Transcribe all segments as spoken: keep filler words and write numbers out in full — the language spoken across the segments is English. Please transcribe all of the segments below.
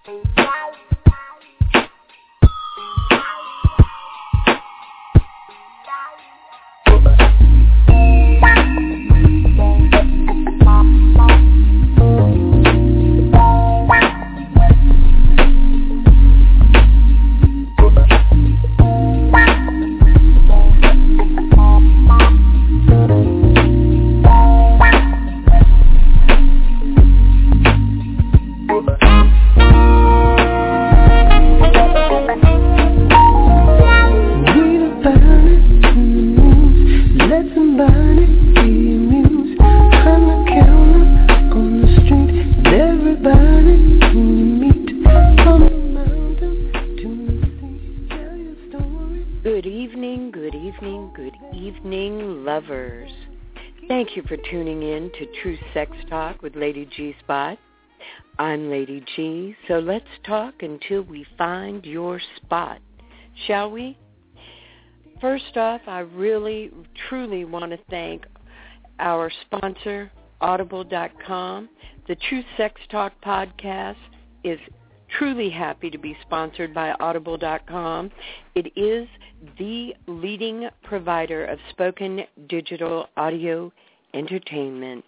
Thank you for tuning in to True Sex Talk with Lady G Spot. I'm Lady G, so let's talk until we find your spot, shall we? First off, I really, truly want to thank our sponsor, Audible dot com. The True Sex Talk podcast is truly happy to be sponsored by Audible dot com. It is the leading provider of spoken digital audio entertainment.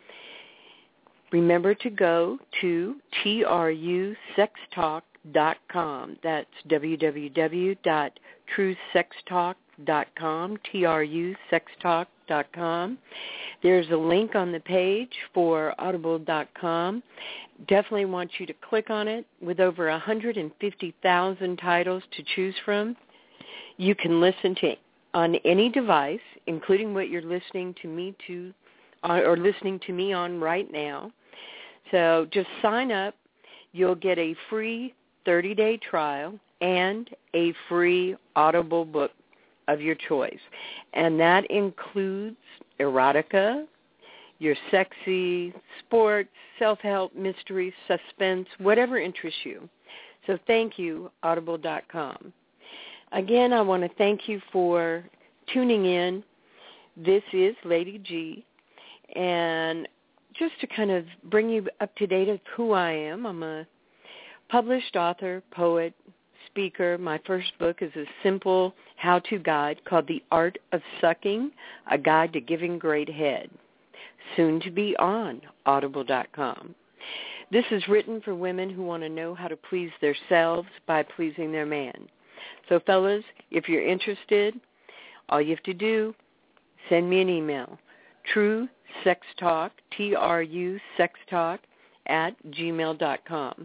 Remember to go to T R U sex talk dot com. That's w w w dot true sex talk dot com, T R U sex talk dot com. There's a link on the page for Audible dot com. Definitely want you to click on it. With over one hundred fifty thousand titles to choose from, you can listen to on any device, including what you're listening to me to or listening to me on right now. So just sign up. You'll get a free thirty-day trial and a free Audible book of your choice. And that includes erotica, your sexy, sports, self-help, mystery, suspense, whatever interests you. So thank you, Audible dot com. Again, I want to thank you for tuning in. This is Lady G. And just to kind of bring you up to date of who I am, I'm a published author, poet, speaker. My first book is a simple how-to guide called The Art of Sucking, a guide to giving great head, soon to be on Audible dot com. This is written for women who want to know how to please themselves by pleasing their man. So, fellas, if you're interested, all you have to do, send me an email, True Sex Talk, T R U Sex Talk, at gmail dot com.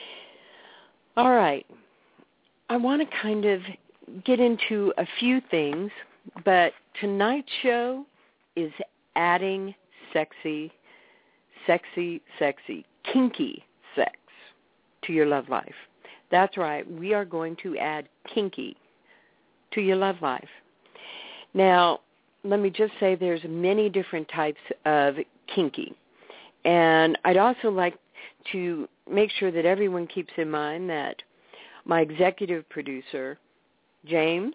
All right. I want to kind of get into a few things, but tonight's show is adding sexy, sexy, sexy, kinky sex to your love life. That's right. We are going to add kinky to your love life. Now, let me just say there's many different types of kinky. And I'd also like to make sure that everyone keeps in mind that my executive producer, James,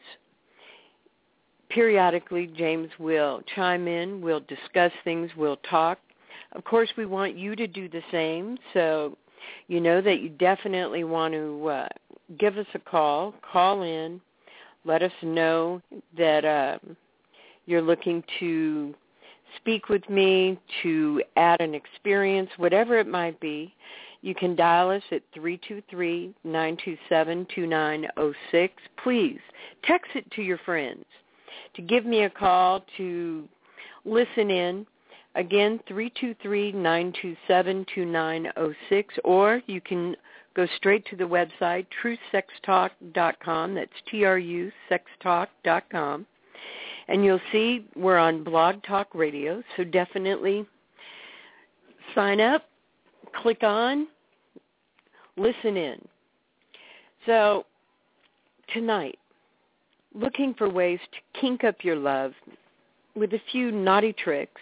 periodically James will chime in, we'll discuss things, we'll talk. Of course, we want you to do the same, so you know that you definitely want to uh, give us a call, call in, let us know that uh, you're looking to speak with me, to add an experience, whatever it might be. You can dial us at three two three, nine two seven, two nine zero six. Please text it to your friends, to give me a call, to listen in. Again, three two three, nine two seven, two nine zero six, or you can go straight to the website, true sex talk dot com. That's T R U sex talk dot com. And you'll see we're on Blog Talk Radio, so definitely sign up, click on, listen in. So tonight, looking for ways to kink up your love with a few naughty tricks,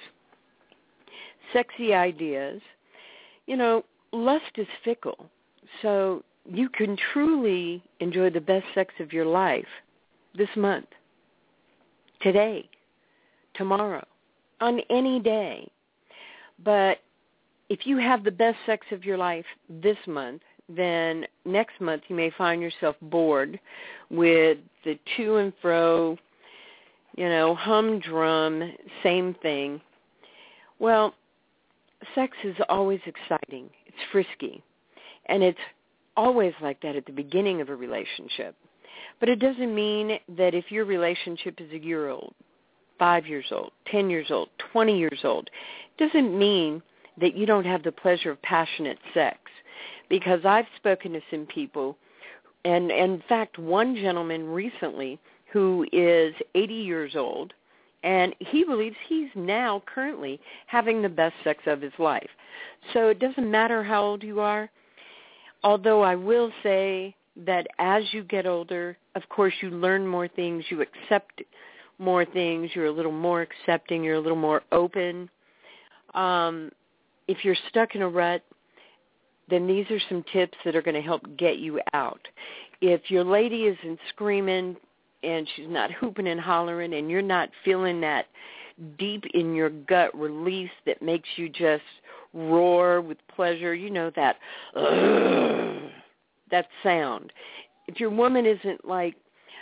sexy ideas. You know, lust is fickle, so you can truly enjoy the best sex of your life this month, today, tomorrow, on any day. But if you have the best sex of your life this month, then next month you may find yourself bored with the to and fro, you know, humdrum, same thing. Well, sex is always exciting. It's frisky. And it's always like that at the beginning of a relationship. But it doesn't mean that if your relationship is a year old, five years old, ten years old, twenty years old, it doesn't mean that you don't have the pleasure of passionate sex. Because I've spoken to some people, and, and in fact, one gentleman recently who is eighty years old, and he believes he's now currently having the best sex of his life. So it doesn't matter how old you are, although I will say that as you get older, of course, you learn more things, you accept more things, you're a little more accepting, you're a little more open. Um, if you're stuck in a rut, then these are some tips that are going to help get you out. If your lady isn't screaming and she's not hooping and hollering and you're not feeling that deep in your gut release that makes you just roar with pleasure, you know, that uh, that sound. If your woman isn't like,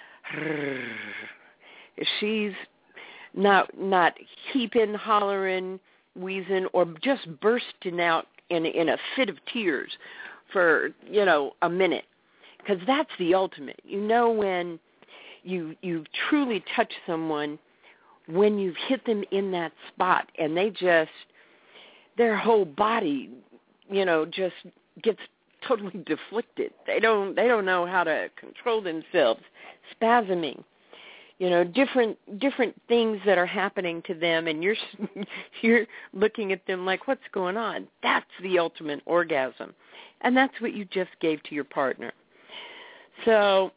if she's not not heaping, hollering, wheezing, or just bursting out in in a fit of tears for, you know, a minute, because that's the ultimate. You know, when you you've truly touched someone, when you've hit them in that spot and they just, their whole body, you know, just gets totally deflected. They don't they don't know how to control themselves, spasming. You know, different different things that are happening to them, and you're you're looking at them like, what's going on? That's the ultimate orgasm, and that's what you just gave to your partner. So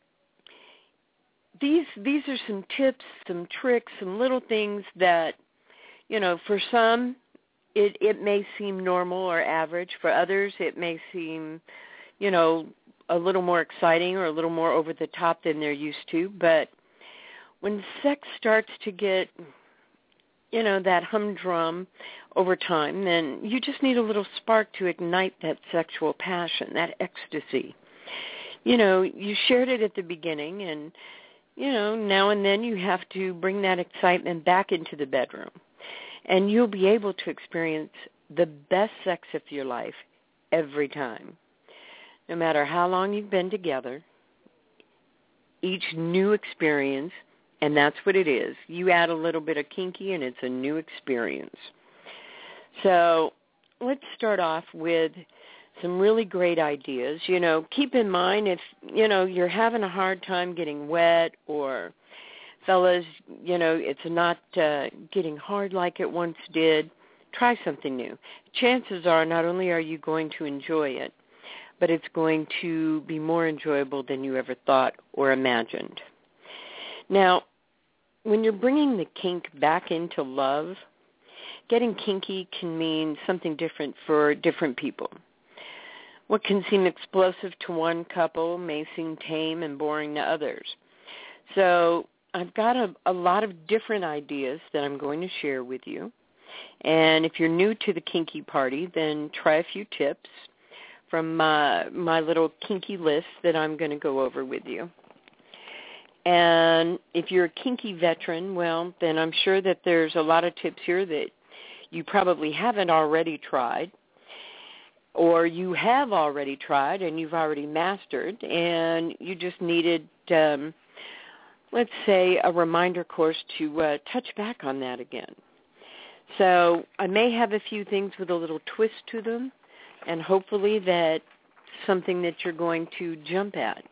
these these are some tips, some tricks, some little things that, you know, for some it it may seem normal or average. For others, it may seem, you know, a little more exciting or a little more over the top than they're used to, but when sex starts to get, you know, that humdrum over time, then you just need a little spark to ignite that sexual passion, that ecstasy. You know, you shared it at the beginning, and, you know, now and then you have to bring that excitement back into the bedroom. And you'll be able to experience the best sex of your life every time. No matter how long you've been together, each new experience, and that's what it is. You add a little bit of kinky, and it's a new experience. So let's start off with some really great ideas. You know, keep in mind if, you know, you're having a hard time getting wet, or fellas, you know, it's not uh, getting hard like it once did, try something new. Chances are not only are you going to enjoy it, but it's going to be more enjoyable than you ever thought or imagined. Now, when you're bringing the kink back into love, getting kinky can mean something different for different people. What can seem explosive to one couple may seem tame and boring to others. So I've got a, a lot of different ideas that I'm going to share with you. And if you're new to the kinky party, then try a few tips from my, my little kinky list that I'm going to go over with you. And if you're a kinky veteran, well, then I'm sure that there's a lot of tips here that you probably haven't already tried, or you have already tried and you've already mastered, and you just needed, um, let's say, a reminder course to uh, touch back on that again. So I may have a few things with a little twist to them, and hopefully that's something that you're going to jump at.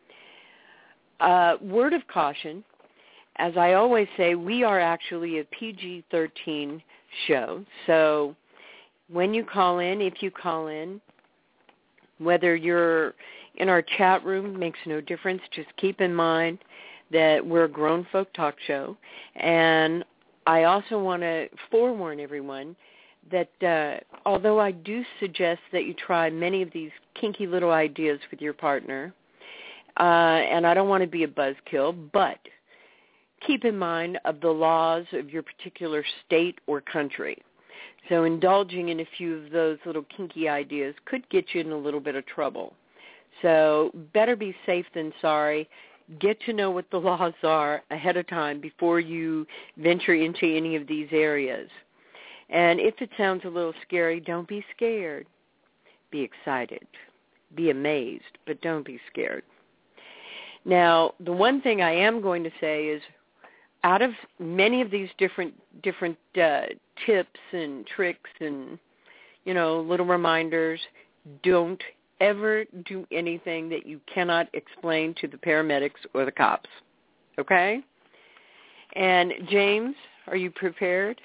Uh, word of caution, as I always say, we are actually a P G thirteen show. So when you call in, if you call in, whether you're in our chat room, makes no difference. Just keep in mind that we're a grown folk talk show. And I also want to forewarn everyone that uh, although I do suggest that you try many of these kinky little ideas with your partner, Uh, and I don't want to be a buzzkill, but keep in mind of the laws of your particular state or country. So indulging in a few of those little kinky ideas could get you in a little bit of trouble. So better be safe than sorry. Get to know what the laws are ahead of time before you venture into any of these areas. And if it sounds a little scary, don't be scared. Be excited. Be amazed, but don't be scared. Now, the one thing I am going to say is, out of many of these different different uh, tips and tricks and, you know, little reminders, don't ever do anything that you cannot explain to the paramedics or the cops. Okay? And James, are you prepared?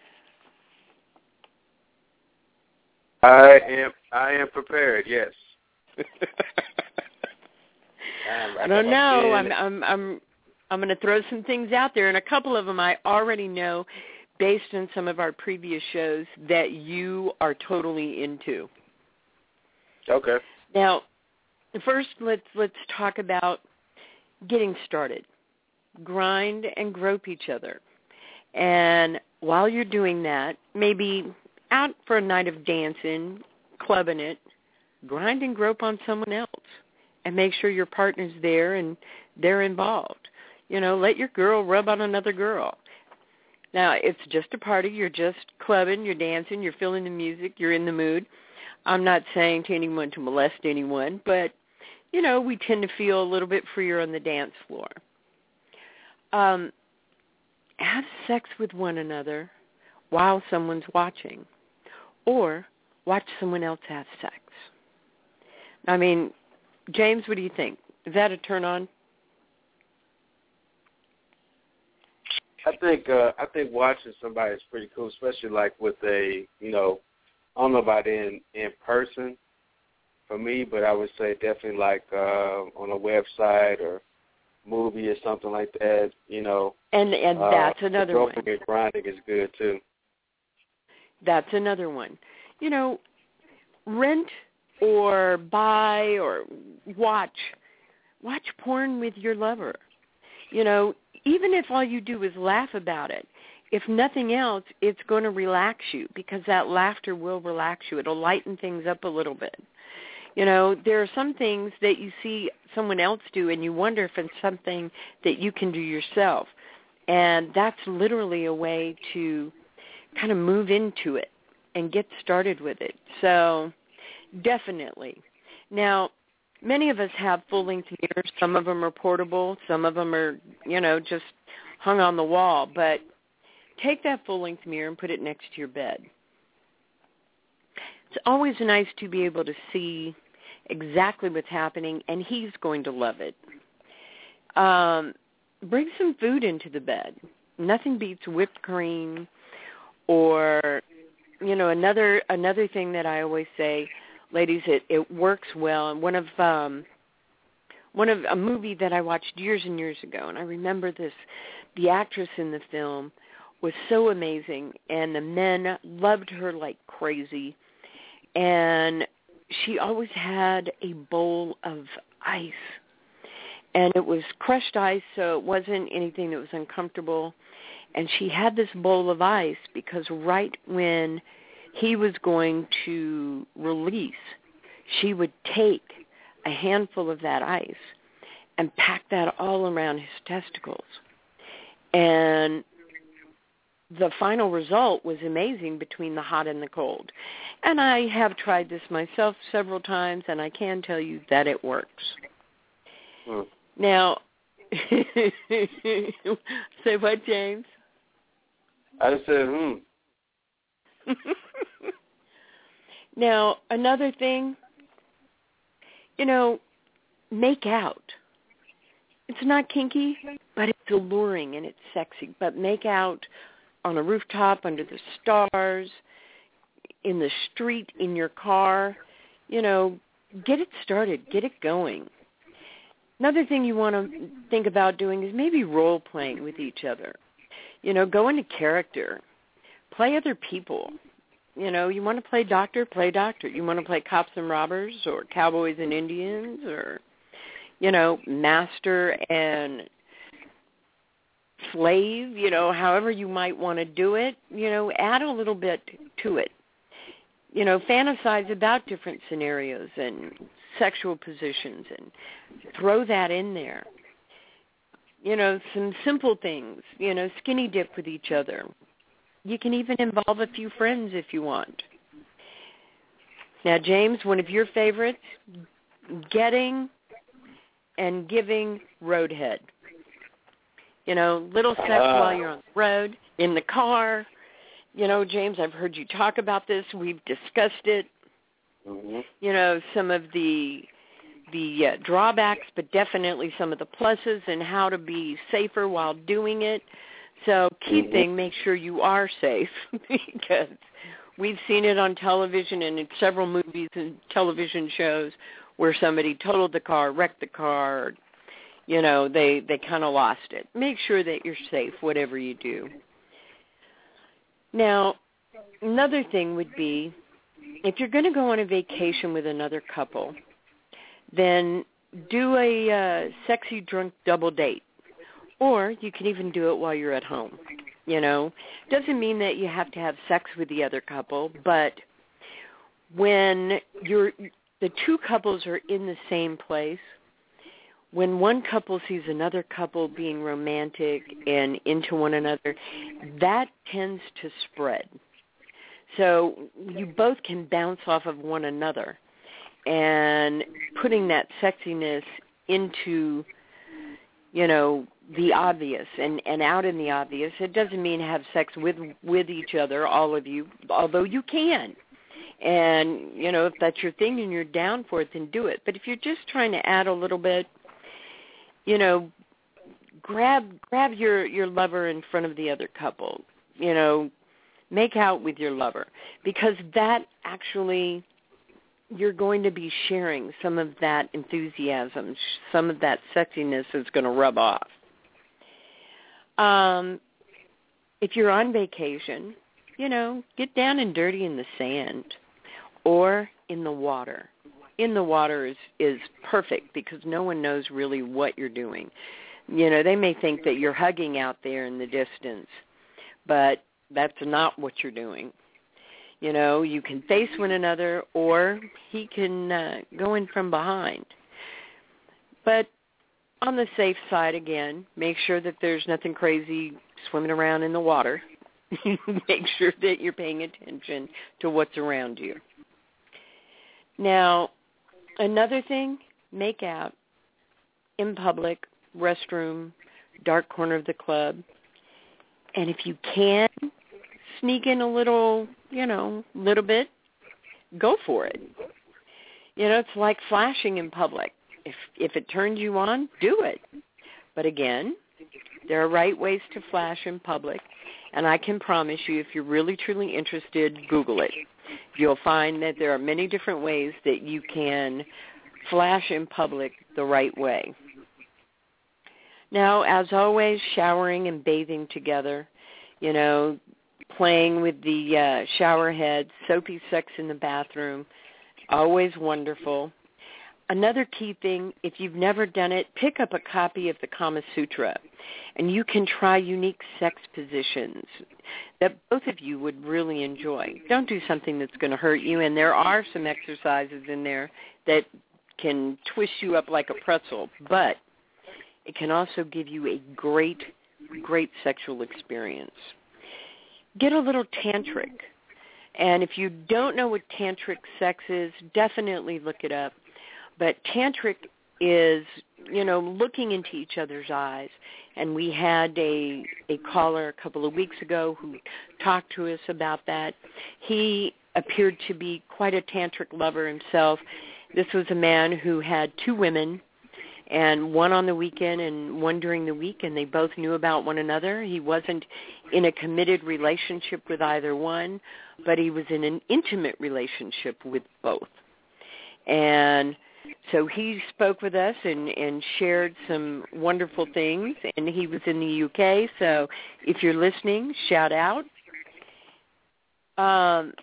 I am. I am prepared. Yes. I don't know. I'm. I'm. I'm. I'm going to throw some things out there, and a couple of them I already know, based on some of our previous shows, that you are totally into. Okay. Now, first, let's let's talk about getting started. Grind and grope each other, and while you're doing that, maybe out for a night of dancing, clubbing it, grind and grope on someone else, and make sure your partner's there and they're involved. You know, let your girl rub on another girl. Now, it's just a party. You're just clubbing, you're dancing, you're feeling the music, you're in the mood. I'm not saying to anyone to molest anyone, but, you know, we tend to feel a little bit freer on the dance floor. Um, have sex with one another while someone's watching, or watch someone else have sex. I mean, James, what do you think? Is that a turn on? I think uh, I think watching somebody is pretty cool, especially like with a, you know, I don't know about in in person for me, but I would say definitely like uh, on a website or movie or something like that, you know. And and that's uh, another one. Groping and grinding is good too. That's another one. You know, rent or buy or watch watch porn with your lover. You know, even if all you do is laugh about it, if nothing else, it's going to relax you, because that laughter will relax you. It'll lighten things up a little bit. You know, there are some things that you see someone else do and you wonder if it's something that you can do yourself. And that's literally a way to kind of move into it and get started with it. So definitely. Now, many of us have full-length mirrors. Some of them are portable. Some of them are, you know, just hung on the wall. But take that full-length mirror and put it next to your bed. It's always nice to be able to see exactly what's happening, and he's going to love it. Um, bring some food into the bed. Nothing beats whipped cream or, you know, another another thing that I always say, ladies, it, it works well. And one of um, one of a movie that I watched years and years ago, and I remember this, the actress in the film was so amazing, and the men loved her like crazy, and she always had a bowl of ice, and it was crushed ice, so it wasn't anything that was uncomfortable, and she had this bowl of ice because right when he was going to release, she would take a handful of that ice and pack that all around his testicles. And the final result was amazing between the hot and the cold. And I have tried this myself several times, and I can tell you that it works. Hmm. Now, say what, James? I just said, hmm. Now, another thing, you know, make out. It's not kinky, but it's alluring and it's sexy. But make out on a rooftop, under the stars, in the street, in your car. You know, get it started. Get it going. Another thing you want to think about doing is maybe role-playing with each other. You know, go into character. Play other people. You know, you want to play doctor, play doctor. You want to play cops and robbers or cowboys and Indians or, you know, master and slave, you know, however you might want to do it, you know, add a little bit to it. You know, fantasize about different scenarios and sexual positions and throw that in there. You know, some simple things, you know, skinny dip with each other. You can even involve a few friends if you want. Now, James, one of your favorites, getting and giving roadhead. You know, little sex uh. while you're on the road, in the car. You know, James, I've heard you talk about this. We've discussed it. Mm-hmm. You know, some of the the uh, drawbacks, but definitely some of the pluses and how to be safer while doing it. So key mm-hmm. thing, make sure you are safe because we've seen it on television and in several movies and television shows where somebody totaled the car, wrecked the car, you know, they, they kind of lost it. Make sure that you're safe, whatever you do. Now, another thing would be, if you're going to go on a vacation with another couple, then do a uh, sexy drunk double date. Or you can even do it while you're at home. You know, doesn't mean that you have to have sex with the other couple, but when you're the two couples are in the same place, when one couple sees another couple being romantic and into one another, that tends to spread. So you both can bounce off of one another, and putting that sexiness into, you know, the obvious and, and out in the obvious. It doesn't mean have sex with with each other, all of you, although you can. And, you know, if that's your thing and you're down for it, then do it. But if you're just trying to add a little bit, you know, grab grab your, your lover in front of the other couple. You know, make out with your lover. Because that actually, you're going to be sharing some of that enthusiasm, some of that sexiness is going to rub off. Um, if you're on vacation, you know, get down and dirty in the sand or in the water. In the water is, is perfect because no one knows really what you're doing. You know, they may think that you're hugging out there in the distance, but that's not what you're doing. You know, you can face one another or he can uh, go in from behind. But on the safe side, again, make sure that there's nothing crazy swimming around in the water. Make sure that you're paying attention to what's around you. Now, another thing, make out in public, restroom, dark corner of the club. And if you can sneak in a little, you know, little bit, go for it. You know, it's like flashing in public. If if it turns you on, do it. But again, there are right ways to flash in public, and I can promise you, if you're really, truly interested, Google it. You'll find that there are many different ways that you can flash in public the right way. Now, as always, showering and bathing together, you know, playing with the uh, shower head, soapy sex in the bathroom, always wonderful. Another key thing, if you've never done it, pick up a copy of the Kama Sutra, and you can try unique sex positions that both of you would really enjoy. Don't do something that's going to hurt you, and there are some exercises in there that can twist you up like a pretzel, but it can also give you a great, great sexual experience. Get a little tantric, and if you don't know what tantric sex is, definitely look it up. But tantric is, you know, looking into each other's eyes. And we had a, a caller a couple of weeks ago who talked to us about that. He appeared to be quite a tantric lover himself. This was a man who had two women, and one on the weekend and one during the week, and they both knew about one another. He wasn't in a committed relationship with either one, but he was in an intimate relationship with both. And so he spoke with us and, and shared some wonderful things, and he was in the U K, so if you're listening, shout out. Um,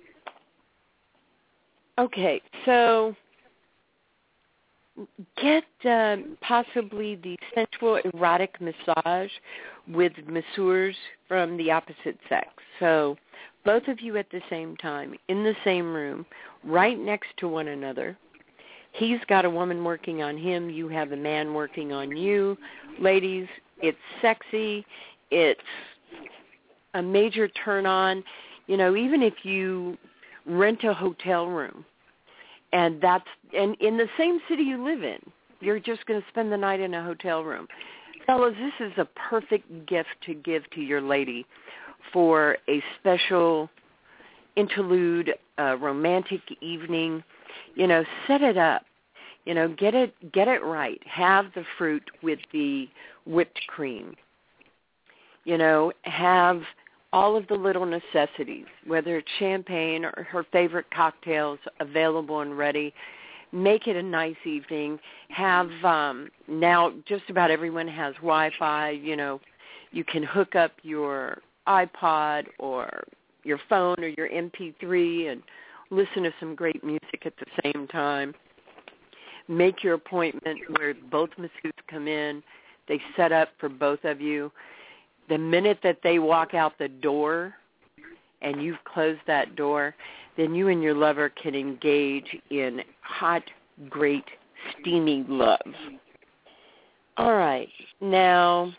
okay, so get uh, possibly the Sensual peaceful, erotic massage with masseurs from the opposite sex. So both of you at the same time, in the same room, right next to one another. He's got a woman working on him. You have a man working on you. Ladies, it's sexy. It's a major turn-on. You know, even if you rent a hotel room, and that's and in the same city you live in, you're just going to spend the night in a hotel room. Fellas, this is a perfect gift to give to your lady for a special interlude, a romantic evening. You know, set it up. You know, get it get it right. Have the fruit with the whipped cream. You know, have all of the little necessities, whether it's champagne or her favorite cocktails available and ready. Make it a nice evening. Have, um, now just about everyone has Wi-Fi. You know, you can hook up your iPod or your phone or your M P three and listen to some great music at the same time. Make your appointment where both masseurs come in. They set up for both of you. The minute that they walk out the door and you've closed that door, then you and your lover can engage in hot, great, steamy love. All right. Now,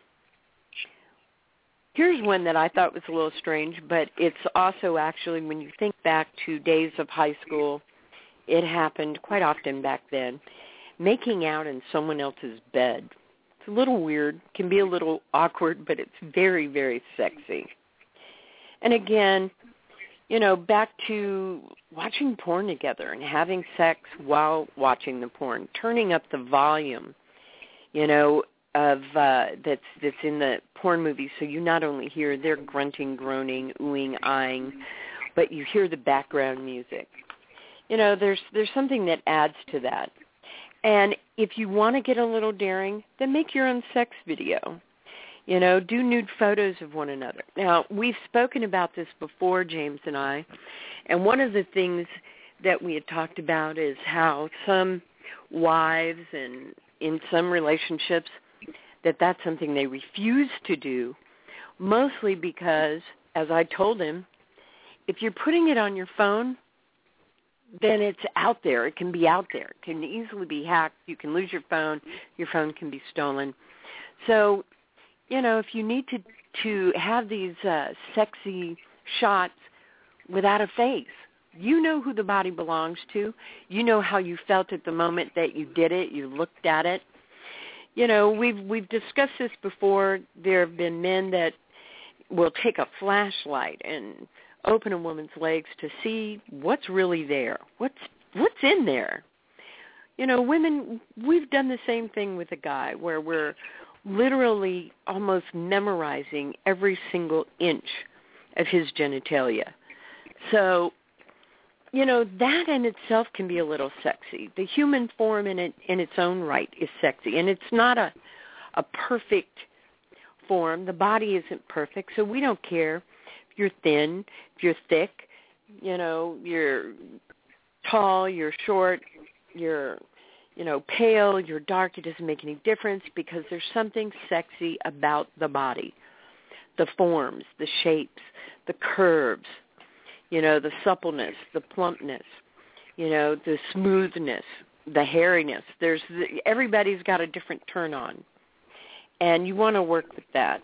here's one that I thought was a little strange, but it's also actually, when you think back to days of high school, it happened quite often back then. Making out in someone else's bed. It's a little weird, can be a little awkward, but it's very, very sexy. And again, you know, back to watching porn together and having sex while watching the porn, turning up the volume, you know, of uh, that's that's in the porn movie, so you not only hear their grunting, groaning, oohing, eyeing, but you hear the background music. You know, there's there's something that adds to that. And if you want to get a little daring, then make your own sex video. You know, do nude photos of one another. Now, we've spoken about this before, James and I, and one of the things that we had talked about is how some wives and in some relationships that that's something they refuse to do, mostly because, as I told him, if you're putting it on your phone, then it's out there. It can be out there. It can easily be hacked. You can lose your phone. Your phone can be stolen. So, you know, if you need to to have these uh, sexy shots without a face, you know who the body belongs to. You know how you felt at the moment that you did it. You looked at it. You know, we've we've discussed this before. There have been men that will take a flashlight and open a woman's legs to see what's really there. What's what's in there? You know, women, we've done the same thing with a guy where we're literally almost memorizing every single inch of his genitalia. So, you know, that in itself can be a little sexy. The human form in it in its own right is sexy, and it's not a a perfect form. The body isn't perfect, so we don't care. You're thin, if you're thick, you know, you're tall, you're short, you're, you know, pale, you're dark, it doesn't make any difference because there's something sexy about the body. The forms, the shapes, the curves, you know, the suppleness, the plumpness, you know, the smoothness, the hairiness. There's the, everybody's got a different turn on, and you want to work with that.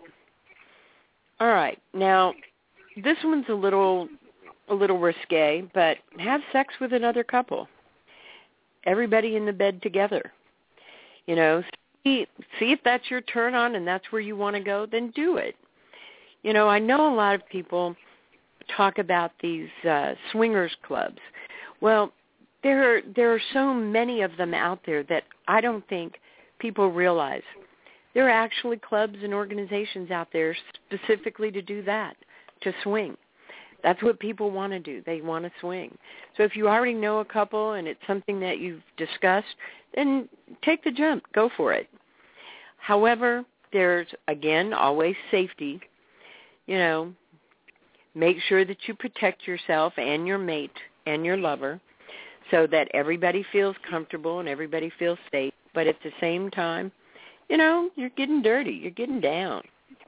All right, now, this one's a little a little risque, but have sex with another couple. Everybody in the bed together. You know, see, see if that's your turn on and that's where you want to go, then do it. You know, I know a lot of people talk about these uh, swingers clubs. Well, there are, there are so many of them out there that I don't think people realize. There are actually clubs and organizations out there specifically to do that. To swing. That's what people want to do. They want to swing. So if you already know a couple and it's something that you've discussed, then take the jump. Go for it. However, there's, again, always safety. You know, make sure that you protect yourself and your mate and your lover so that everybody feels comfortable and everybody feels safe. But at the same time, you know, you're getting dirty. You're getting down.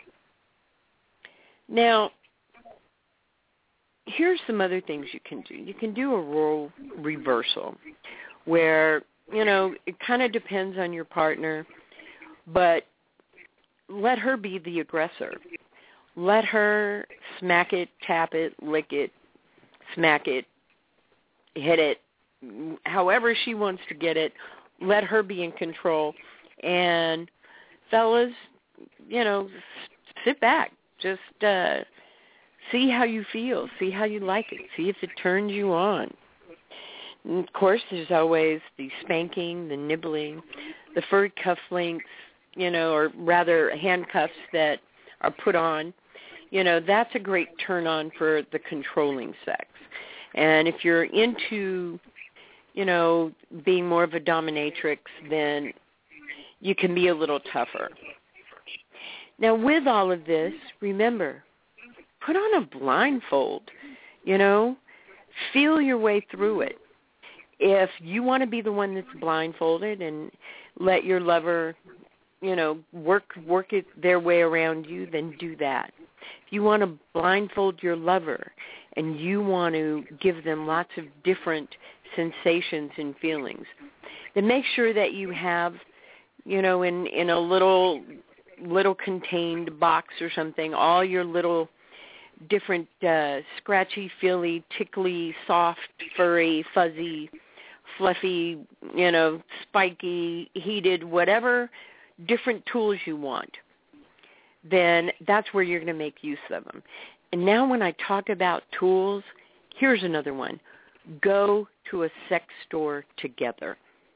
Now, here's some other things you can do. You can do a role reversal where, you know, it kind of depends on your partner, but let her be the aggressor. Let her smack it, tap it, lick it, smack it, hit it, however she wants to get it. Let her be in control. And fellas, you know, sit back. Just uh, see how you feel. See how you like it. See if it turns you on. And of course, there's always the spanking, the nibbling, the furry cufflinks, you know, or rather handcuffs that are put on. You know, that's a great turn on for the controlling sex. And if you're into, you know, being more of a dominatrix, then you can be a little tougher. Now, with all of this, remember, put on a blindfold, you know, feel your way through it. If you want to be the one that's blindfolded and let your lover, you know, work work it their way around you, then do that. If you want to blindfold your lover and you want to give them lots of different sensations and feelings, then make sure that you have, you know, in, in a little little contained box or something, all your little different uh, scratchy, feely, tickly, soft, furry, fuzzy, fluffy, you know, spiky, heated, whatever different tools you want, then that's where you're going to make use of them. And now when I talk about tools, here's another one. Go to a sex store together.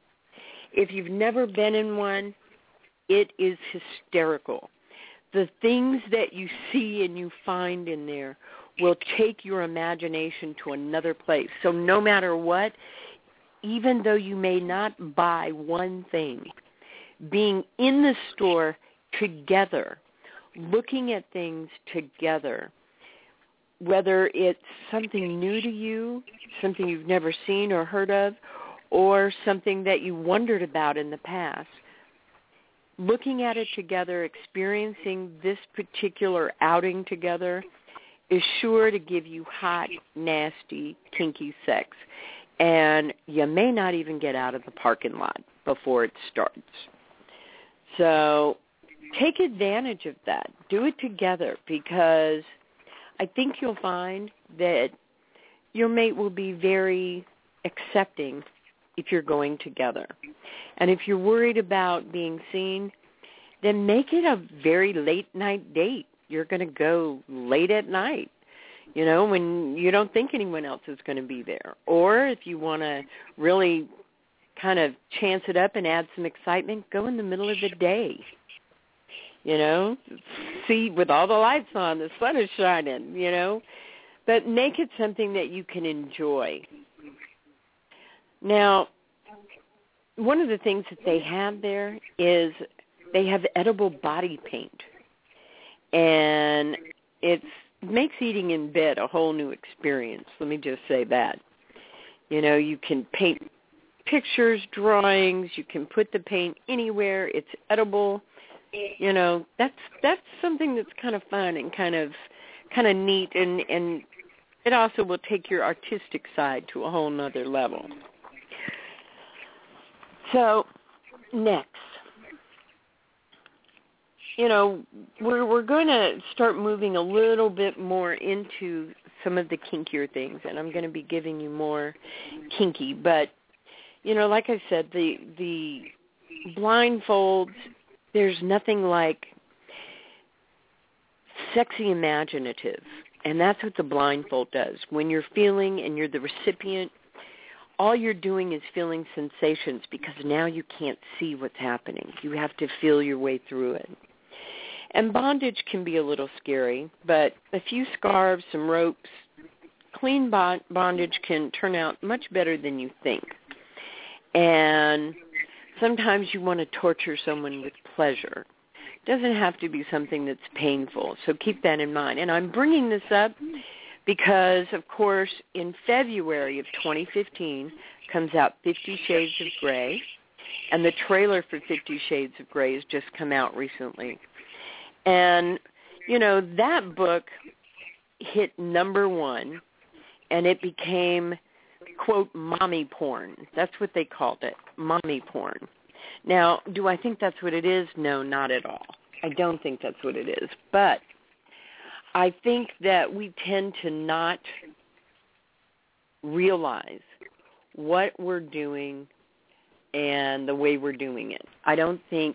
If you've never been in one, it is hysterical. The things that you see and you find in there will take your imagination to another place. So no matter what, even though you may not buy one thing, being in the store together, looking at things together, whether it's something new to you, something you've never seen or heard of, or something that you wondered about in the past, looking at it together, experiencing this particular outing together is sure to give you hot, nasty, kinky sex. And you may not even get out of the parking lot before it starts. So take advantage of that. Do it together, because I think you'll find that your mate will be very accepting if you're going together. And if you're worried about being seen, then make it a very late night date. You're going to go late at night, you know, when you don't think anyone else is going to be there. Or if you want to really kind of chance it up and add some excitement, go in the middle of the day. You know, see, with all the lights on, the sun is shining, you know. But make it something that you can enjoy. Now, one of the things that they have there is they have edible body paint. And it makes eating in bed a whole new experience. Let me just say that. You know, you can paint pictures, drawings. You can put the paint anywhere. It's edible. You know, that's that's something that's kind of fun and kind of kind of neat, and, and it also will take your artistic side to a whole nother level. So, next, you know, we're we're going to start moving a little bit more into some of the kinkier things, and I'm going to be giving you more kinky. But, you know, like I said, the the blindfolds, there's nothing like sexy imaginative, and that's what the blindfold does. When you're feeling and you're the recipient, all you're doing is feeling sensations, because now you can't see what's happening. You have to feel your way through it. And bondage can be a little scary, but a few scarves, some ropes, clean bondage can turn out much better than you think. And sometimes you want to torture someone with pleasure. It doesn't have to be something that's painful, so keep that in mind. And I'm bringing this up because, of course, in February of twenty fifteen comes out Fifty Shades of Grey. and the trailer for Fifty Shades of Grey has just come out recently. And, you know, that book hit number one, and it became, quote, mommy porn. That's what they called it, mommy porn. Now, do I think that's what it is? No, not at all. I don't think that's what it is. But I think that we tend to not realize what we're doing and the way we're doing it. I don't think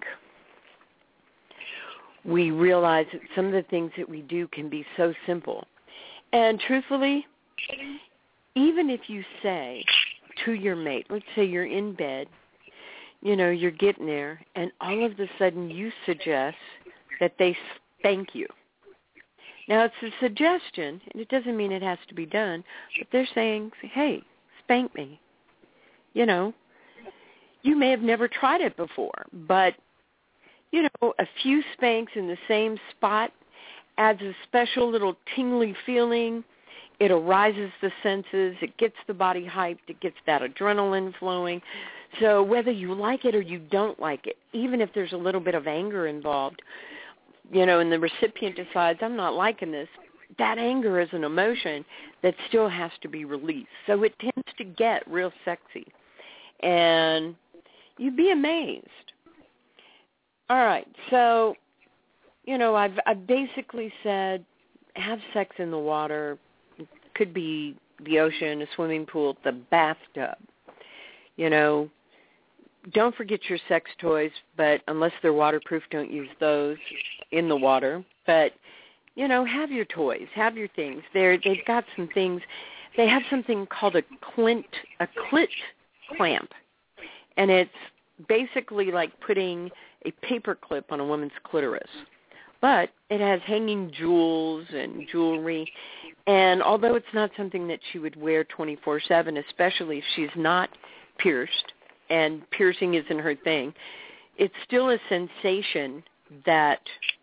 we realize that some of the things that we do can be so simple. And truthfully, even if you say to your mate, let's say you're in bed, you know, you're getting there, and all of a sudden you suggest that they spank you. Now, it's a suggestion, and it doesn't mean it has to be done, but they're saying, hey, spank me. You know, you may have never tried it before, but, you know, a few spanks in the same spot adds a special little tingly feeling. It arouses the senses. It gets the body hyped. It gets that adrenaline flowing. So whether you like it or you don't like it, even if there's a little bit of anger involved, you know, and the recipient decides, I'm not liking this, that anger is an emotion that still has to be released. So it tends to get real sexy. And you'd be amazed. All right, so, you know, I've, I've basically said have sex in the water. It could be the ocean, a swimming pool, the bathtub. You know, don't forget your sex toys, but unless they're waterproof, don't use those in the water. But, you know, have your toys, have your things. They're, they've got some things. They have something called a clint, a clit clamp, and it's basically like putting a paper clip on a woman's clitoris. But it has hanging jewels and jewelry, and although it's not something that she would wear twenty-four seven, especially if she's not pierced, and piercing isn't her thing, it's still a sensation that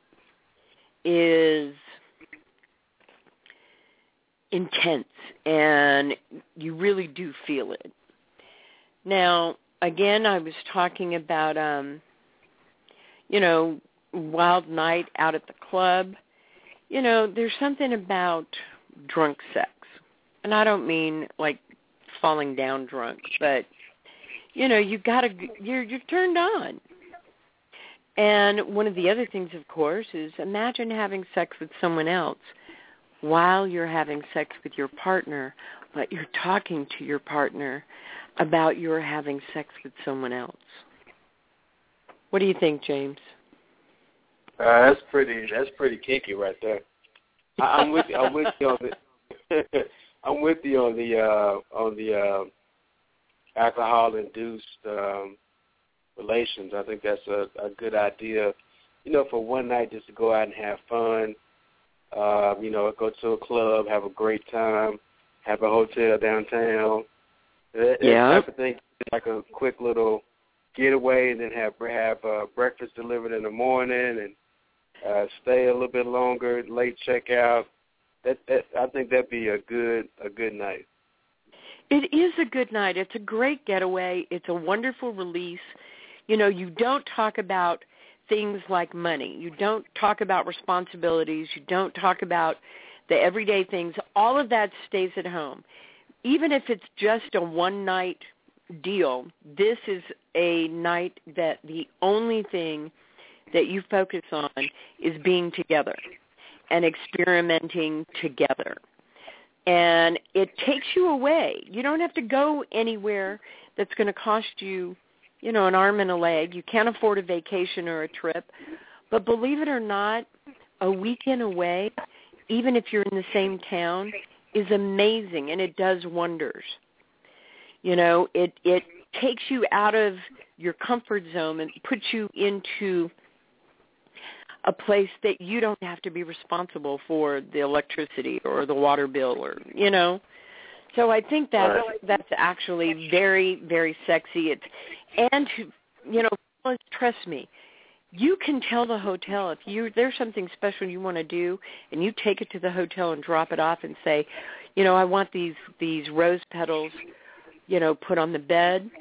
is intense, and you really do feel it. Now, again, I was talking about, um, you know, wild night out at the club. You know, there's something about drunk sex. And I don't mean like falling down drunk, but, you know, you gotta, you're, you're turned on. And one of the other things, of course, is imagine having sex with someone else while you're having sex with your partner, but you're talking to your partner about your having sex with someone else. What do you think, James? Uh, that's pretty. That's pretty kinky right there. I, I'm with you. I'm with you on the. I'm with you on the uh, on the uh, alcohol-induced um, relations. I think that's a, a good idea. You know, for one night, just to go out and have fun. Uh, you know, go to a club, have a great time, have a hotel downtown. That, yeah. that type of thing, like a quick little getaway, and then have have uh, breakfast delivered in the morning, and uh, stay a little bit longer, late checkout. That, that I think that'd be a good a good night. It is a good night. It's a great getaway. It's a wonderful release. You know, you don't talk about things like money. You don't talk about responsibilities. You don't talk about the everyday things. All of that stays at home. Even if it's just a one-night deal, this is a night that the only thing that you focus on is being together and experimenting together. And it takes you away. You don't have to go anywhere that's going to cost you, you know, an arm and a leg. You can't afford a vacation or a trip. But believe it or not, a weekend away, even if you're in the same town, is amazing, and it does wonders. You know, it it takes you out of your comfort zone and puts you into a place that you don't have to be responsible for the electricity or the water bill, or, you know. So I think that's, that's actually very, very sexy. It's, and, you know, trust me, you can tell the hotel if you there's something special you want to do, and you take it to the hotel and drop it off and say, you know, I want these these rose petals, you know, put on the bed.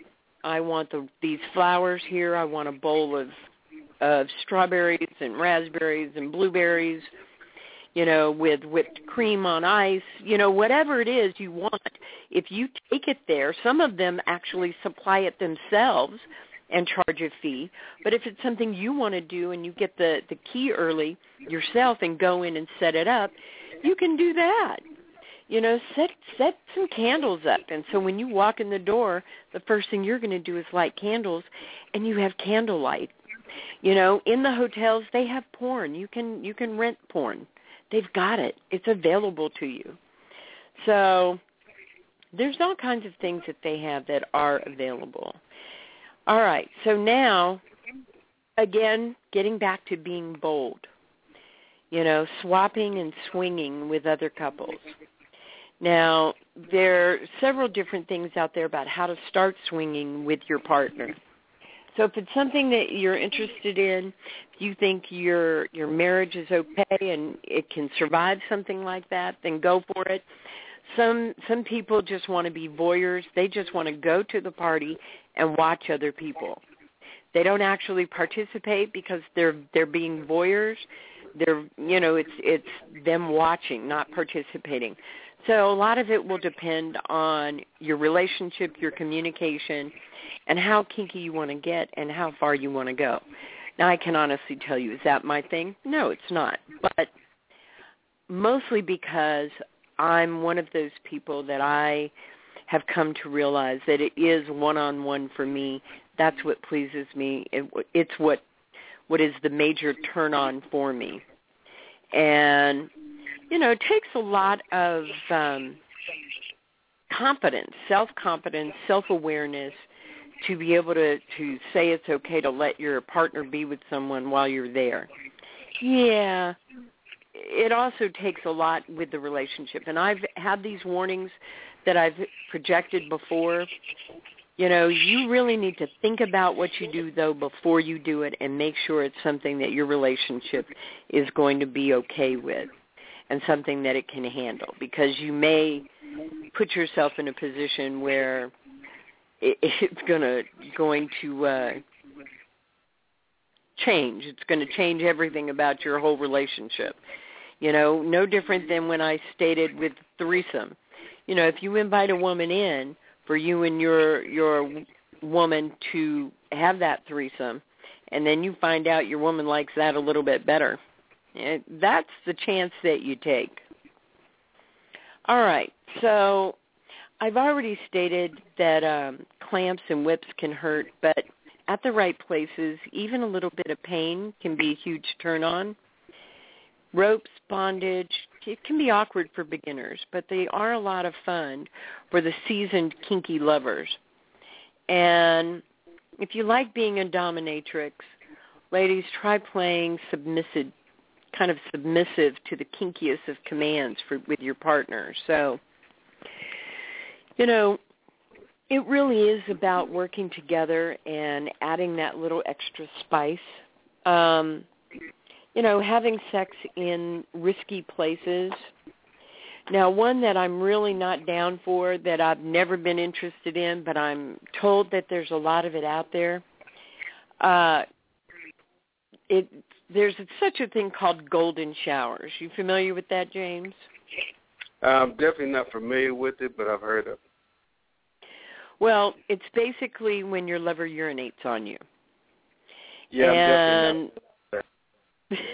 I want the, these flowers here. I want a bowl of, of strawberries and raspberries and blueberries, you know, with whipped cream on ice, you know, whatever it is you want. If you take it there, some of them actually supply it themselves and charge a fee. But if it's something you want to do and you get the, the key early yourself and go in and set it up, you can do that. You know, set set some candles up. And so when you walk in the door, the first thing you're going to do is light candles, and you have candlelight. You know, in the hotels, they have porn. You can you can rent porn. They've got it. It's available to you. So there's all kinds of things that they have that are available. All right. So now, again, getting back to being bold, you know, swapping and swinging with other couples. Now, there are several different things out there about how to start swinging with your partner. So if it's something that you're interested in, if you think your your marriage is okay and it can survive something like that, then go for it. Some some people just want to be voyeurs. They just want to go to the party and watch other people. They don't actually participate because they're they're being voyeurs. They're you know it's it's them watching, not participating. So a lot of it will depend on your relationship, your communication, and how kinky you want to get and how far you want to go. Now, I can honestly tell you, is that my thing? No, it's not. But mostly because I'm one of those people that I have come to realize that it is one-on-one for me. That's what pleases me. It, it's what what is the major turn-on for me. And, you know, it takes a lot of um, confidence, self-confidence, self-awareness, to be able to, to say it's okay to let your partner be with someone while you're there. Yeah, it also takes a lot with the relationship. And I've had these warnings that I've projected before. You know, you really need to think about what you do, though, before you do it and make sure it's something that your relationship is going to be okay with and something that it can handle, because you may put yourself in a position where it's gonna going to uh, change. It's going to change everything about your whole relationship. You know, no different than when I stated with threesome. You know, if you invite a woman in for you and your your woman to have that threesome, and then you find out your woman likes that a little bit better, that's the chance that you take. All right, so I've already stated that um, clamps and whips can hurt, but at the right places, even a little bit of pain can be a huge turn-on. Ropes, bondage, it can be awkward for beginners, but they are a lot of fun for the seasoned, kinky lovers. And if you like being a dominatrix, ladies, try playing submissive, kind of submissive to the kinkiest of commands for, with your partner. So, you know, it really is about working together and adding that little extra spice. Um, you know, having sex in risky places. Now, one that I'm really not down for, that I've never been interested in, but I'm told that there's a lot of it out there. Uh, it there's such a thing called golden showers. You familiar with that, James? I'm definitely not familiar with it, but I've heard of it. Well, it's basically when your lover urinates on you. Yeah, and, I'm definitely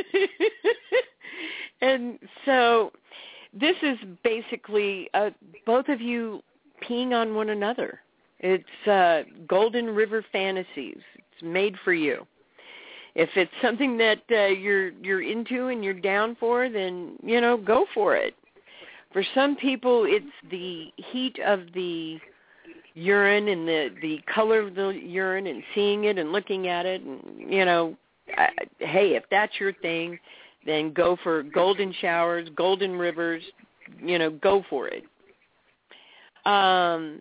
not. And so this is basically uh, both of you peeing on one another. It's uh, Golden River Fantasies. It's made for you. If it's something that uh, you're you're into and you're down for, then, you know, go for it. For some people, it's the heat of the urine and the, the color of the urine and seeing it and looking at it. And, you know, uh, hey, if that's your thing, then go for golden showers, golden rivers, you know, go for it. Um,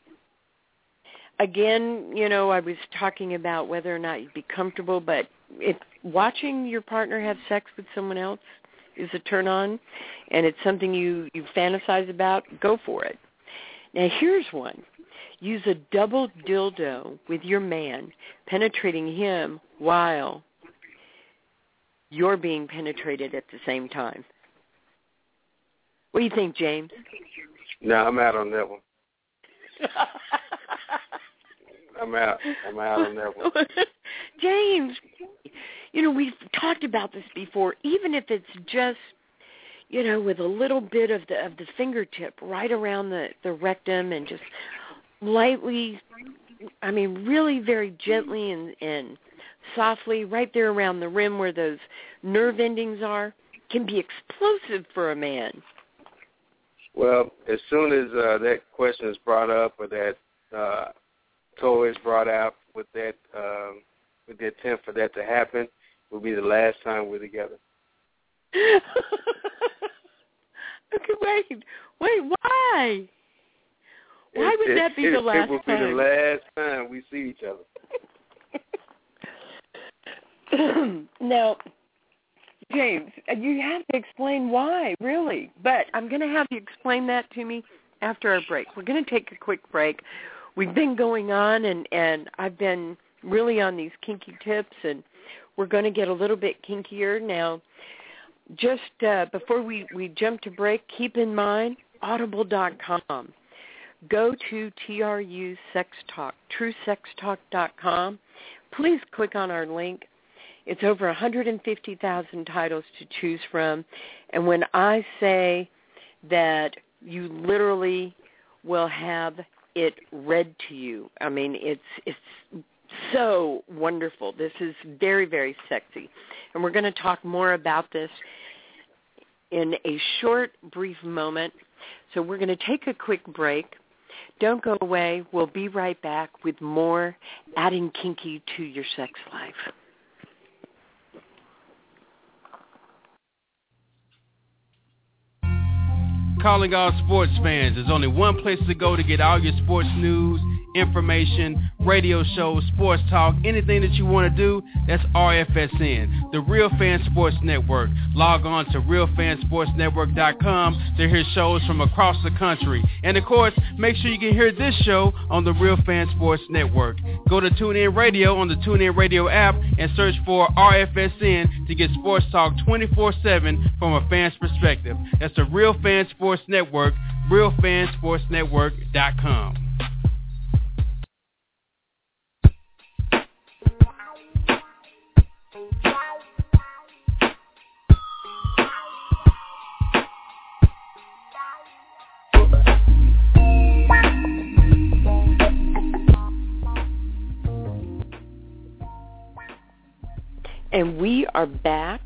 again, you know, I was talking about whether or not you'd be comfortable, but if watching your partner have sex with someone else is a turn-on and it's something you, you fantasize about, go for it. Now, here's one. Use a double dildo with your man, penetrating him while you're being penetrated at the same time. What do you think, James? No, I'm out on that one. I'm out. I'm out on that one. James, you know, we've talked about this before. Even if it's just, you know, with a little bit of the of the fingertip right around the, the rectum and just lightly, I mean, really very gently and, and softly right there around the rim where those nerve endings are, can be explosive for a man. Well, as soon as uh, that question is brought up or that uh, toy is brought out with that um, with the attempt for that to happen, will be the last time we're together. Okay, wait, wait, why? Why it, would it, that be it, the last time? It will time? be the last time we see each other. Now, James, you have to explain why, really. But I'm going to have you explain that to me after our break. We're going to take a quick break. We've been going on, and, and I've been really on these kinky tips, and we're going to get a little bit kinkier. Now, just uh, before we, we jump to break, keep in mind, audible dot com. Go to T R U Sex Talk, true sex talk dot com. Please click on our link. It's over one hundred fifty thousand titles to choose from. And when I say that you literally will have it read to you, I mean, it's it's so wonderful. This is very, very sexy. And we're going to talk more about this in a short, brief moment. So we're going to take a quick break. Don't go away. We'll be right back with more adding kinky to your sex life. Calling all sports fans. There's only one place to go to get all your sports news, information, radio shows, sports talk, anything that you want to do. That's R F S N, the Real Fan Sports Network. Log on to real fan sports network dot com to hear shows from across the country. And of course, make sure you can hear this show on the Real Fan Sports Network. Go to TuneIn Radio on the TuneIn Radio app and search for R F S N to get sports talk twenty-four seven from a fan's perspective. That's the Real Fan Sports Network, real fan sports network dot com. And we are back.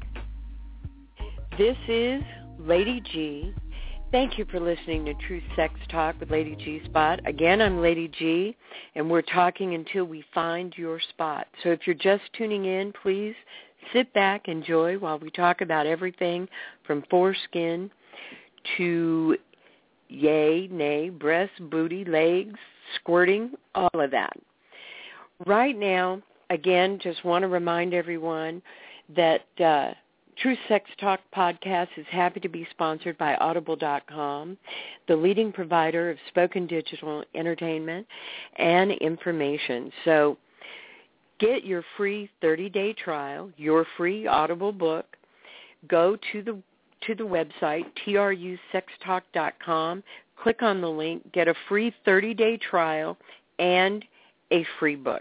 This is Lady G. Thank you for listening to True Sex Talk with Lady G Spot. Again, I'm Lady G, and we're talking until we find your spot. So if you're just tuning in, please sit back, enjoy while we talk about everything from foreskin to yay, nay, breasts, booty, legs, squirting, all of that. Right now, again, just want to remind everyone that uh, True Sex Talk Podcast is happy to be sponsored by audible dot com, the leading provider of spoken digital entertainment and information. So get your free thirty-day trial, your free Audible book. Go to the to the website, T R U sex talk dot com, click on the link, get a free thirty-day trial and a free book.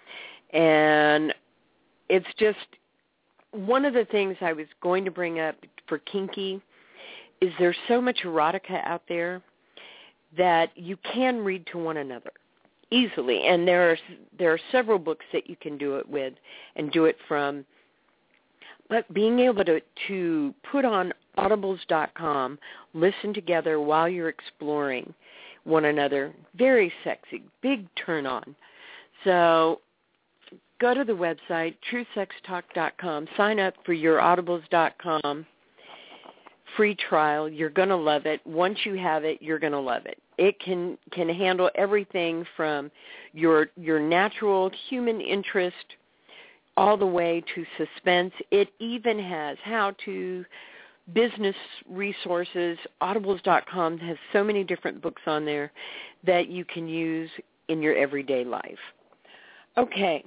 And it's just one of the things I was going to bring up for kinky is there's so much erotica out there that you can read to one another easily. And there are there are several books that you can do it with and do it from. But being able to, to put on audibles dot com, listen together while you're exploring one another, very sexy, big turn on. So go to the website, true sex talk dot com, sign up for your audibles dot com free trial. You're going to love it. Once you have it, you're going to love it. It can can handle everything from your your natural human interest all the way to suspense. It even has how to business resources. Audibles dot com has so many different books on there that you can use in your everyday life. Okay.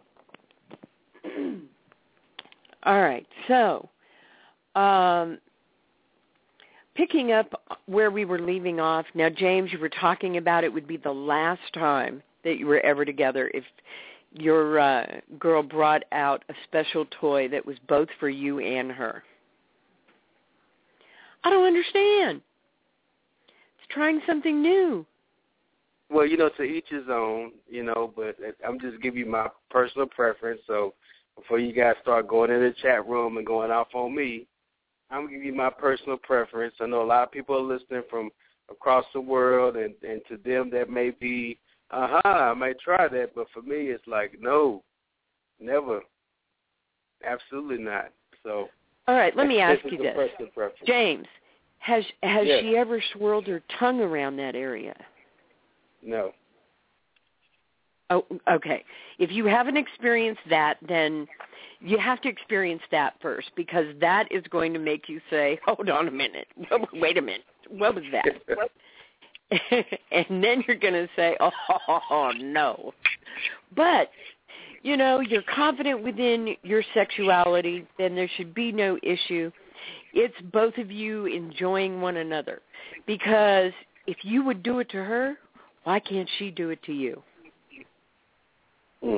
All right. So, um, picking up where we were leaving off, now, James, you were talking about it would be the last time that you were ever together if your uh, girl brought out a special toy that was both for you and her. I don't understand. It's trying something new. Well, you know, to each his own, you know, but I'm just giving you my personal preference. So before you guys start going in the chat room and going off on me, I'm going to give you my personal preference. I know a lot of people are listening from across the world, and, and to them that may be, uh-huh, I might try that, but for me it's like, no, never, absolutely not. So, all right, let me ask this you this. preference. James, has has yes. she ever swirled her tongue around that area? No. Oh, okay. If you haven't experienced that, then you have to experience that first, because that is going to make you say, hold on a minute, wait a minute, what was that? And then you're going to say, oh, no. But, you know, you're confident within your sexuality, then there should be no issue. It's both of you enjoying one another. Because if you would do it to her, why can't she do it to you? Mm.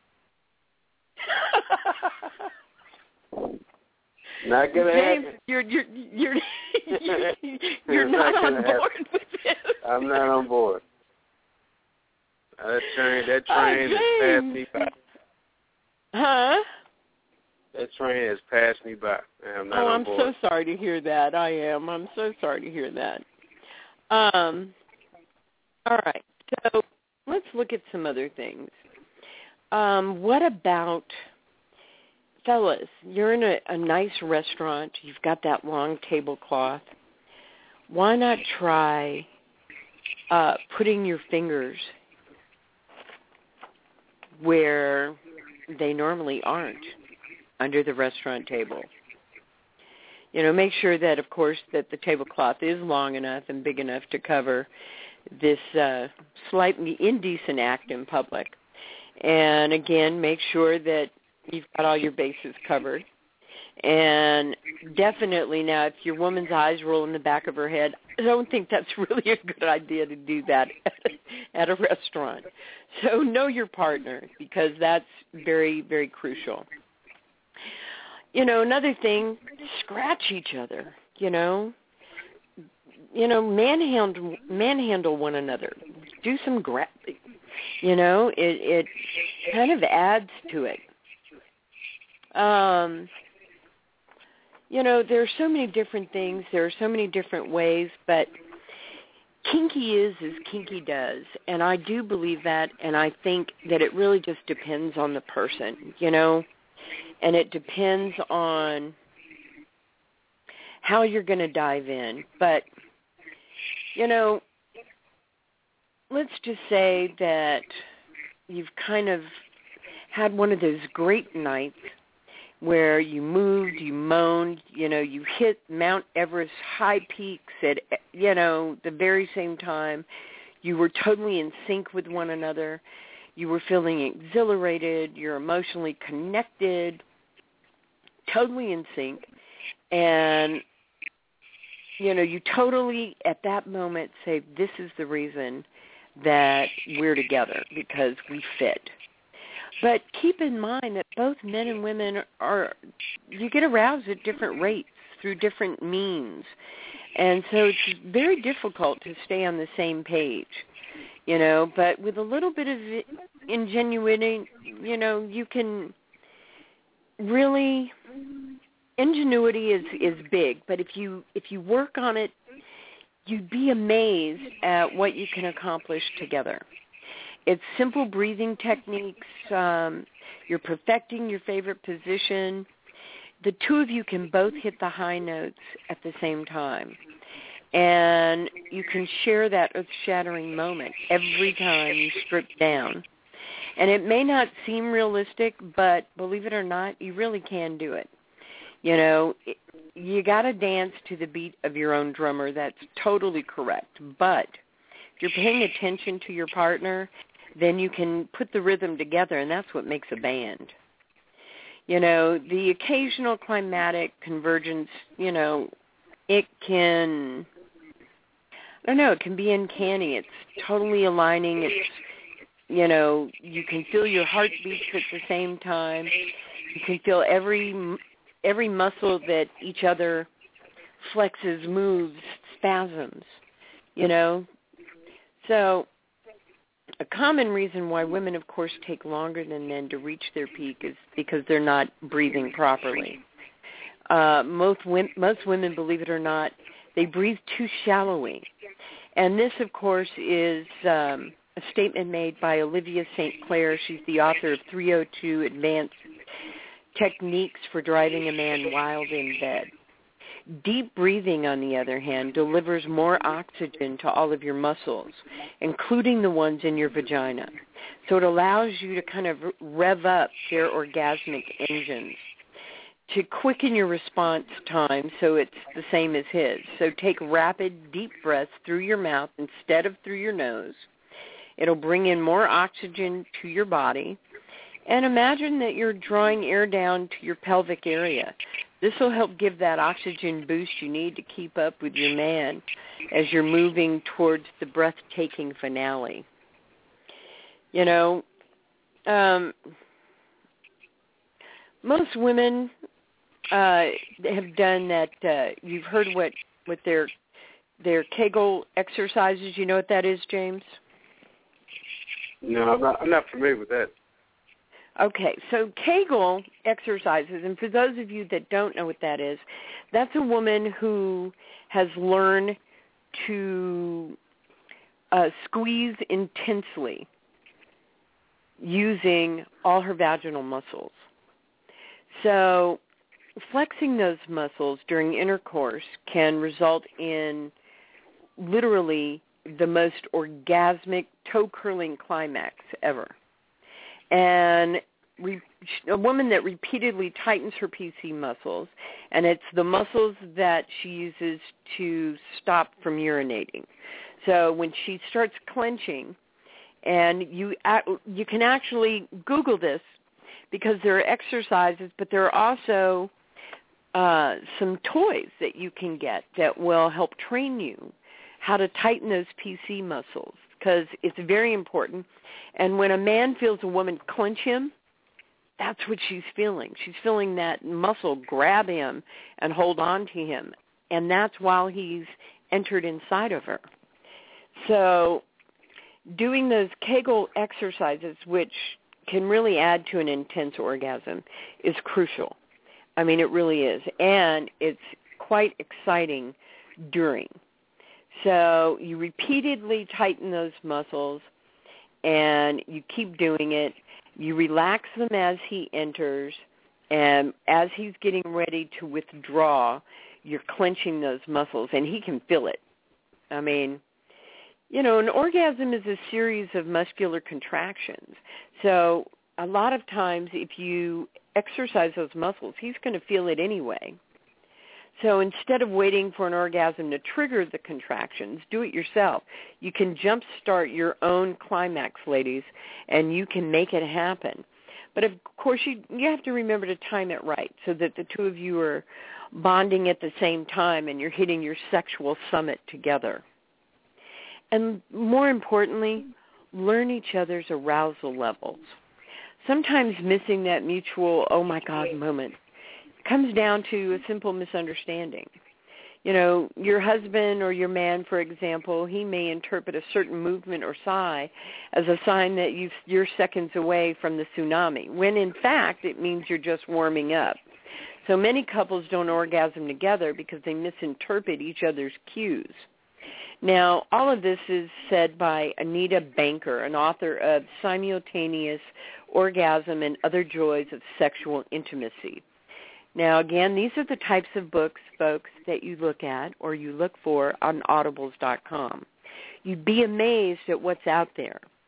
Not gonna James, happen. You're you're you're you're not, not on board happen. with this. I'm not on board. That train, that train oh, has passed me by. Huh? That train has passed me by. I'm not oh, on I'm board. so sorry to hear that. I am. I'm so sorry to hear that. Um. All right. So let's look at some other things. Um, what about, fellas, you're in a, a nice restaurant. You've got that long tablecloth. Why not try uh, putting your fingers where they normally aren't, under the restaurant table? You know, make sure that, of course, that the tablecloth is long enough and big enough to cover this uh, slightly indecent act in public. And, again, make sure that you've got all your bases covered. And definitely now, if your woman's eyes roll in the back of her head, I don't think that's really a good idea to do that at a restaurant. So know your partner, because that's very, very crucial. You know, another thing, scratch each other, you know. You know, manhandle, manhandle one another. Do some grabbing. You know, it, it kind of adds to it. Um, you know, there are so many different things. There are so many different ways, but kinky is as kinky does. And I do believe that, and I think that it really just depends on the person, you know. And it depends on how you're going to dive in. But, you know, let's just say that you've kind of had one of those great nights where you moved, you moaned, you know, you hit Mount Everest high peaks at, you know, the very same time. You were totally in sync with one another. You were feeling exhilarated. You're emotionally connected, totally in sync. And, you know, you totally, at that moment, say, this is the reason that we're together, because we fit. But keep in mind that both men and women are, you get aroused at different rates through different means. And so it's very difficult to stay on the same page, you know, but with a little bit of ingenuity, you know, you can really, ingenuity is, is big, but if you if you work on it, you'd be amazed at what you can accomplish together. It's simple breathing techniques. Um, you're perfecting your favorite position. The two of you can both hit the high notes at the same time. And you can share that earth-shattering moment every time you strip down. And it may not seem realistic, but believe it or not, you really can do it. You know, it, you got to dance to the beat of your own drummer. That's totally correct. But if you're paying attention to your partner, then you can put the rhythm together, and that's what makes a band. You know, the occasional climatic convergence, you know, it can, I don't know, it can be uncanny. It's totally aligning. It's, you know, you can feel your heartbeats at the same time. You can feel every every muscle that each other flexes, moves, spasms, you know. So a common reason why women, of course, take longer than men to reach their peak is because they're not breathing properly. Uh, most, women, most women, believe it or not, they breathe too shallowly. And this, of course, is um, a statement made by Olivia Saint Clair. She's the author of three oh two Advanced Techniques for Driving a Man Wild in Bed. Deep breathing, on the other hand, delivers more oxygen to all of your muscles, including the ones in your vagina. So it allows you to kind of rev up their orgasmic engines, to quicken your response time so it's the same as his. So take rapid, deep breaths through your mouth instead of through your nose. It'll bring in more oxygen to your body. And imagine that you're drawing air down to your pelvic area. This will help give that oxygen boost you need to keep up with your man as you're moving towards the breathtaking finale. You know, um, most women uh, have done that. Uh, you've heard what, what their their Kegel exercises. You know what that is, James? No, I'm not. I'm not familiar with that. Okay, so Kegel exercises, and for those of you that don't know what that is, that's a woman who has learned to uh, squeeze intensely using all her vaginal muscles. So flexing those muscles during intercourse can result in literally the most orgasmic, toe-curling climax ever. And re- a woman that repeatedly tightens her P C muscles, and it's the muscles that she uses to stop from urinating. So when she starts clenching, and you you can actually Google this because there are exercises, but there are also uh, some toys that you can get that will help train you how to tighten those P C muscles, because it's very important. And when a man feels a woman clench him, that's what she's feeling. She's feeling that muscle grab him and hold on to him. And that's while he's entered inside of her. So doing those Kegel exercises, which can really add to an intense orgasm, is crucial. I mean, it really is. And it's quite exciting during. So you repeatedly tighten those muscles, and you keep doing it. You relax them as he enters, and as he's getting ready to withdraw, you're clenching those muscles, and he can feel it. I mean, you know, an orgasm is a series of muscular contractions. So a lot of times if you exercise those muscles, he's going to feel it anyway. So instead of waiting for an orgasm to trigger the contractions, do it yourself. You can jumpstart your own climax, ladies, and you can make it happen. But, of course, you you have to remember to time it right so that the two of you are bonding at the same time and you're hitting your sexual summit together. And more importantly, learn each other's arousal levels. Sometimes missing that mutual, oh, my God, moment comes down to a simple misunderstanding. You know, your husband or your man, for example, he may interpret a certain movement or sigh as a sign that you've, you're seconds away from the tsunami, when in fact it means you're just warming up. So many couples don't orgasm together because they misinterpret each other's cues. Now, all of this is said by Anita Banker, an author of Simultaneous Orgasm and Other Joys of Sexual Intimacy. Now, again, these are the types of books, folks, that you look at or you look for on audibles dot com. You'd be amazed at what's out there.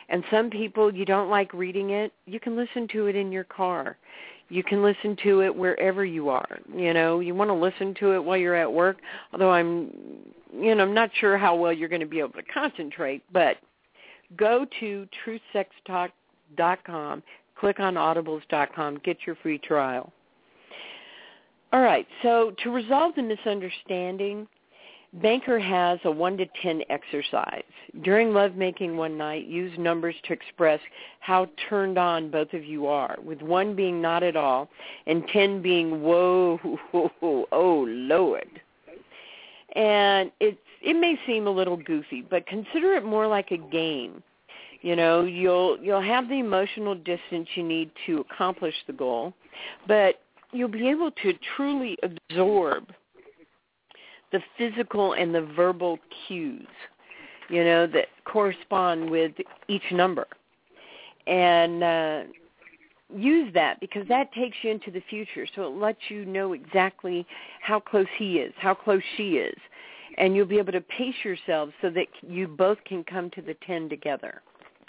And some people, you don't like reading it, you can listen to it in your car. You can listen to it wherever you are. You know, you want to listen to it while you're at work, although I'm, you know, I'm not sure how well you're going to be able to concentrate, but go to truth sex talk dot com, click on audibles dot com, get your free trial. All right, so to resolve the misunderstanding, Banker has a one to ten exercise. During lovemaking one night, use numbers to express how turned on both of you are, with one being not at all and ten being, whoa, oh, Lord. And it's, it may seem a little goofy, but consider it more like a game. You know, you'll you'll have the emotional distance you need to accomplish the goal, but you'll be able to truly absorb the physical and the verbal cues, you know, that correspond with each number. And uh, use that, because that takes you into the future. So it lets you know exactly how close he is, how close she is. And you'll be able to pace yourselves so that you both can come to the ten together.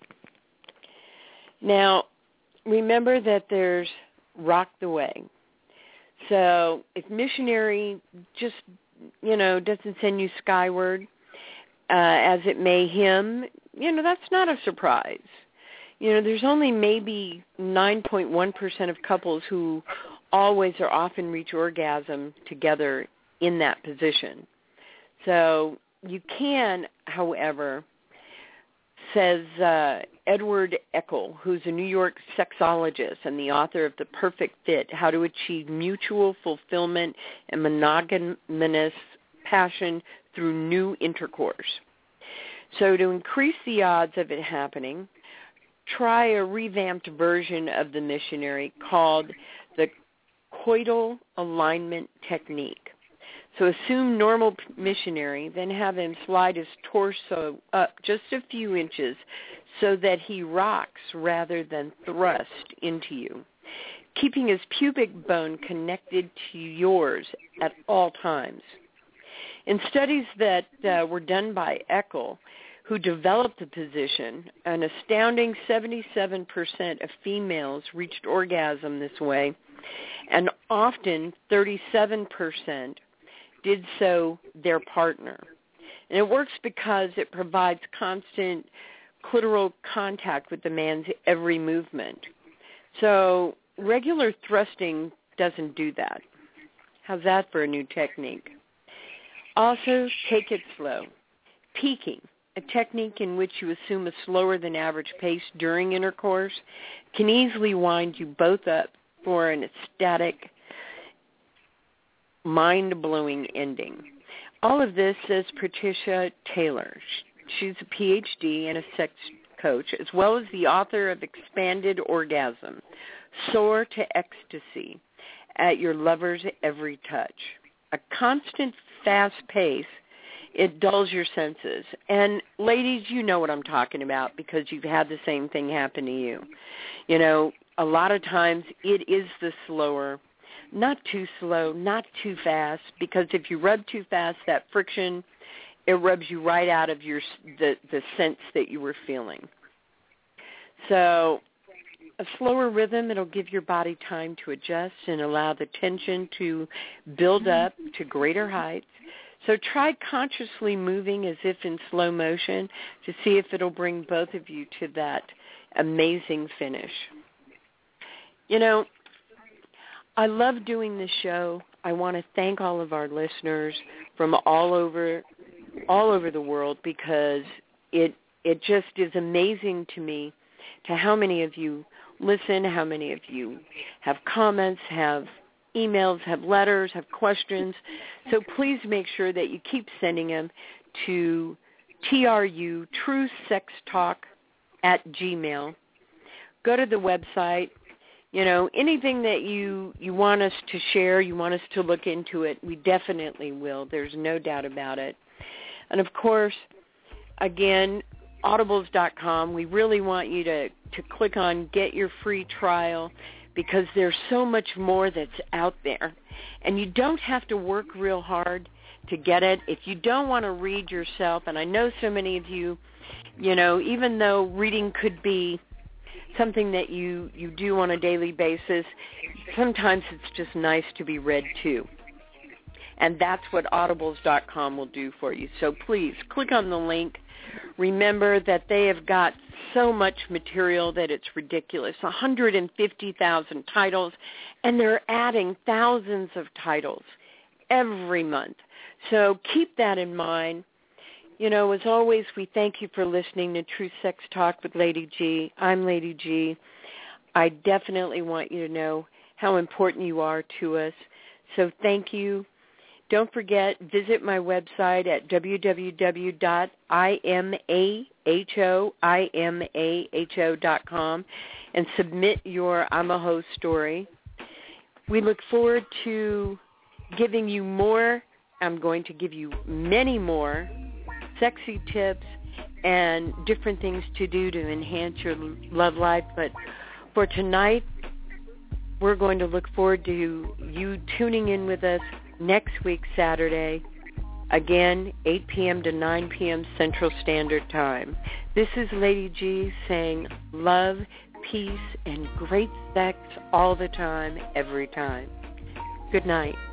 Now, remember that there's rock the way. So if missionary just, you know, doesn't send you skyward, uh, as it may him, you know, that's not a surprise. You know, there's only maybe nine point one percent of couples who always or often reach orgasm together in that position. So you can, however, says uh, Edward Eckel, who's a New York sexologist and the author of The Perfect Fit, How to Achieve Mutual Fulfillment and Monogamous Passion Through New Intercourse. So to increase the odds of it happening, try a revamped version of the missionary called the coital alignment technique. So assume normal missionary, then have him slide his torso up just a few inches so that he rocks rather than thrust into you, keeping his pubic bone connected to yours at all times. In studies that uh, were done by Eckel, who developed the position, an astounding seventy-seven percent of females reached orgasm this way, and often thirty-seven percent did so their partner. And it works because it provides constant clitoral contact with the man's every movement. So regular thrusting doesn't do that. How's that for a new technique? Also, take it slow. Peaking, a technique in which you assume a slower than average pace during intercourse, can easily wind you both up for an ecstatic, mind-blowing ending. All of this, says Patricia Taylor. She's a P H D and a sex coach, as well as the author of Expanded Orgasm, Soar to Ecstasy at Your Lover's Every Touch. A constant fast pace, it dulls your senses. And ladies, you know what I'm talking about because you've had the same thing happen to you. You know, a lot of times it is the slower, not too slow, not too fast, because if you rub too fast, that friction, it rubs you right out of your the, the sense that you were feeling. So a slower rhythm, it'll give your body time to adjust and allow the tension to build up to greater heights. So try consciously moving as if in slow motion to see if it'll bring both of you to that amazing finish. You know, I love doing this show. I want to thank all of our listeners from all over all over the world because it it just is amazing to me to how many of you listen, how many of you have comments, have emails, have letters, have questions. So please make sure that you keep sending them to T R U, True Sex Talk at Gmail. Go to the website. You know, anything that you, you want us to share, you want us to look into it, we definitely will. There's no doubt about it. And, of course, again, audibles dot com, we really want you to, to click on Get Your Free Trial because there's so much more that's out there. And you don't have to work real hard to get it. If you don't want to read yourself, and I know so many of you You know, even though reading could be something that you, you do on a daily basis, sometimes it's just nice to be read too. And that's what audibles dot com will do for you. So please, click on the link. Remember that they have got so much material that it's ridiculous, one hundred fifty thousand titles, and they're adding thousands of titles every month. So keep that in mind. You know, as always, we thank you for listening to True Sex Talk with Lady G. I'm Lady G. I definitely want you to know how important you are to us. So thank you. Don't forget, visit my website at w w w dot i m a h o dot com and submit your I'm a Host story. We look forward to giving you more. I'm going to give you many more sexy tips and different things to do to enhance your love life. But for tonight, we're going to look forward to you tuning in with us next week, Saturday, again, eight p.m. to nine p.m. Central Standard Time. This is Lady G saying love, peace, and great sex all the time, every time. Good night.